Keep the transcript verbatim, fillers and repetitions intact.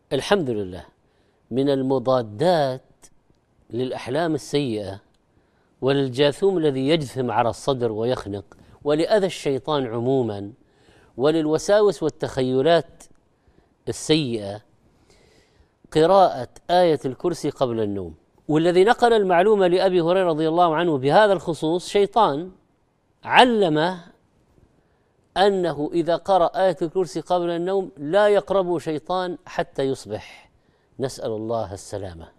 الحمد لله. من المضادات للأحلام السيئة وللجاثوم الذي يجثم على الصدر ويخنق، ولأذى الشيطان عموما، وللوساوس والتخيلات السيئة، قراءة آية الكرسي قبل النوم. والذي نقل المعلومة لأبي هريرة رضي الله عنه بهذا الخصوص شيطان علمه أنه إذا قرأ آية الكرسي قبل النوم لا يقربه شيطان حتى يصبح، نسأل الله السلامة.